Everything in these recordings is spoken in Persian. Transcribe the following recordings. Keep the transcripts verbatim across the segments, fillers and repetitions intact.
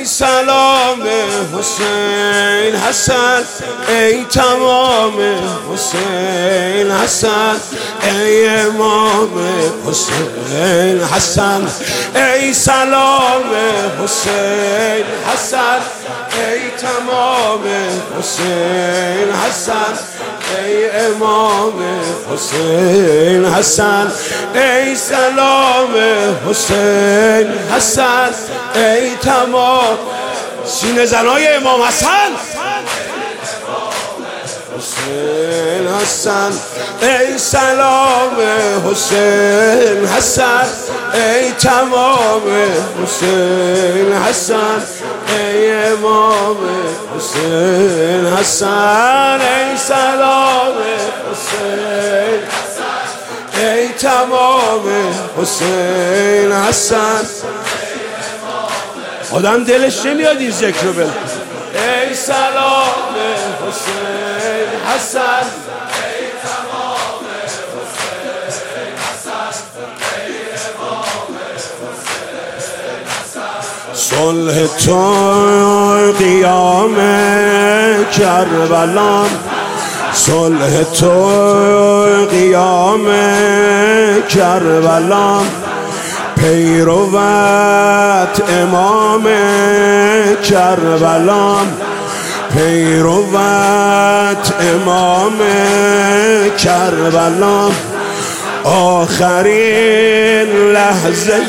ای سلام حسین حسن، ای تمام حسین حسن، ای امام حسین حسن، ای سلام حسین حسن، ای تمام حسین حسن، ای امام حسین حسن، ای سلام حسین حسن، ای تمام سینه زنای امام حسن حسین حسن، ای سلام حسین حسن، ای تمام حسین حسن، ای امام حسین حسن، ای سلام حسین حسن، ای تمام حسین حسن. آدم دلش نمیاد این ذکر رو بله. ای سلام حسین حسن، ای تمام حسین حسن، ای امام حسین حسن. صلح تو قیام کربلا، صلح تو قیام کربلا، پیروت امام کربلا، پیروت امام کربلا، آخرین لحظه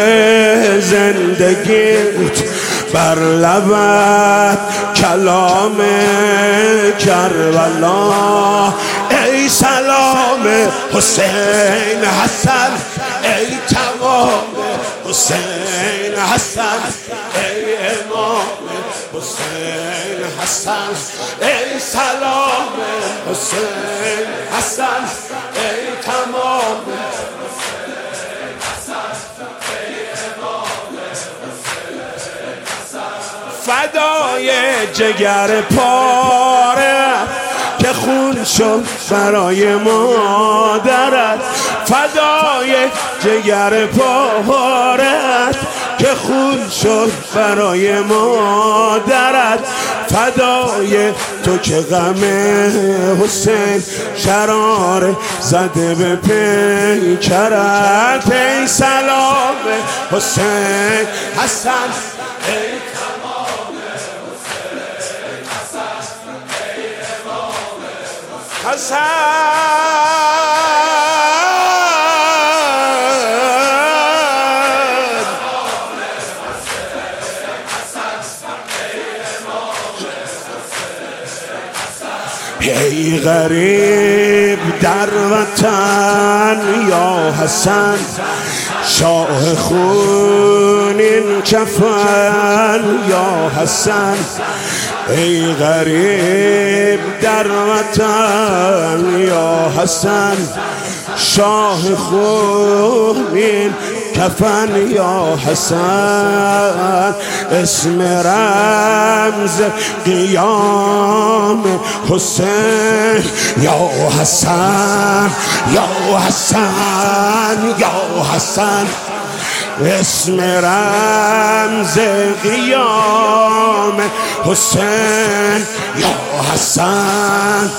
زندگیت بر لبت کلام کربلا. ای سلام حسین حسن، ای تمام حسین حسن، ای امام حسین حسن، ای سلام حسین حسن، ای تمام حسین حسن، ای امام حسین حسن. فدای جگر پاره که خون شد برای مادرت، فدای جگر پارت که خون شد برای مادرت، فدای تو که غم حسین شرار زده به پیکرت. ای سلام حسین حسن، ای تمام حسین حسن، ای امام حسن. ای غریب در وطن یا حسن، شاه خونین کفن یا حسن، ای غریب در وطن یا حسن، شاه خونین کفن یا حسن. اسم رمز قیام حسین یا حسن، یا حسن، یا حسن. اسم رمز قیام حسین یا حسن.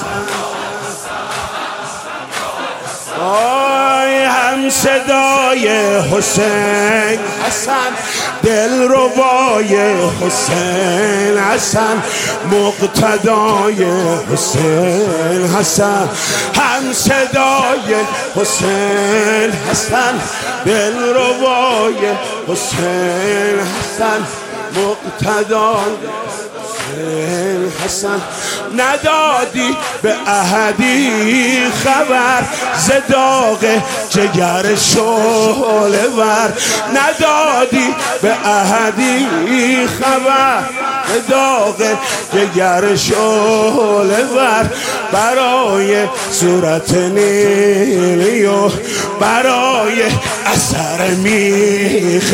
آی هم صدای حسین حسن، دلربای حسین حسن، مقتدای حسین حسن. هم صدای حسین حسن، دلربای حسین حسن، مقتدای حسین حسن. ندادی به احدی خبر ز داغ جگر شعله ور، ندادی به احدی خبر ز داغ جگر شعله ور. برای صورت نیلی و برای اثر میخ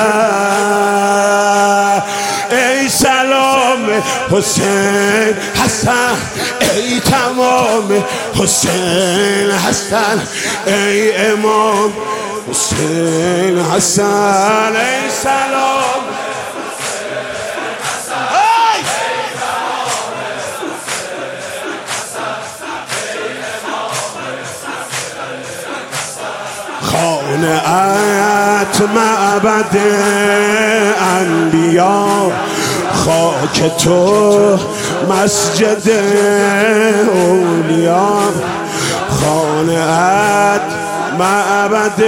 در. ای سلام حسین حسن، ای تمام حسین حسن، ای امام حسین حسن. ای سلام خانه‌ات معبد انبیا، خاک تو مسجد اولیا. خانه‌ات معبد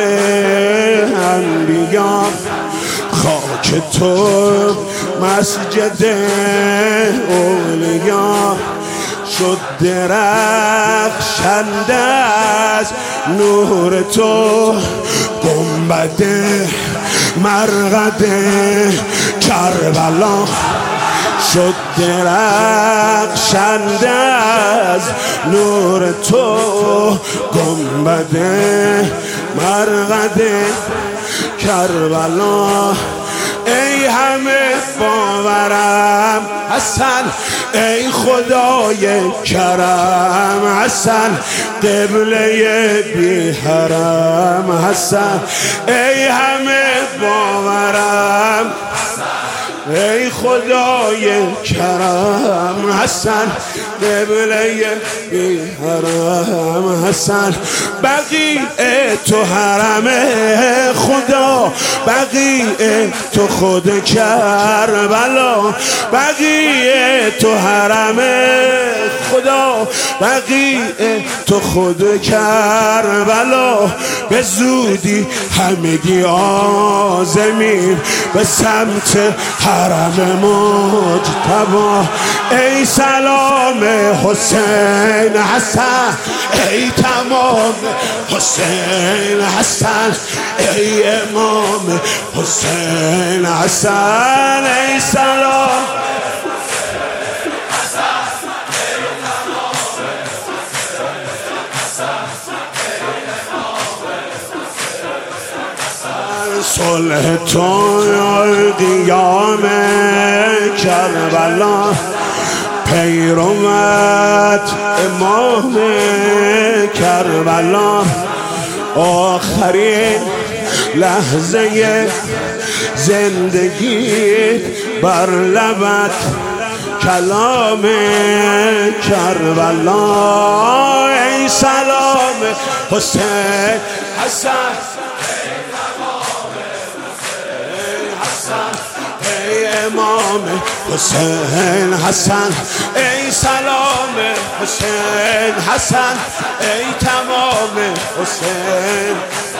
انبیا، خاک تو مسجد اولیا. شد درخشنده از نور تو گنبد مرقد کربلا. شد درخشنده از نور تو گنبد مرقد کربلا. ای همه باورم حسن، ای خدای کرم حسن، قبله بی حرم حسن. ای همه باورم ای خدای کرم حسن، قبله بی حرم حسن. بقیع تو حرم خدا، بقیع تو خود کربلا. بقیع تو حرم خدا، بقیع تو خود کربلا. به زودی همگی آزمین به سمت حرم مجتبی. ای سلام حسین حسن، ای تمام حسین حسن، ای امام حسین حسن. ای سلام صلح تو قیام کربلا، پیروت امام کربلا. آخرین لحظه زندگی بر لبت کلام کربلا. ای سلام حسین حسن، ای امام حسین حسن. ای سلام حسین حسن، ای تمام حسین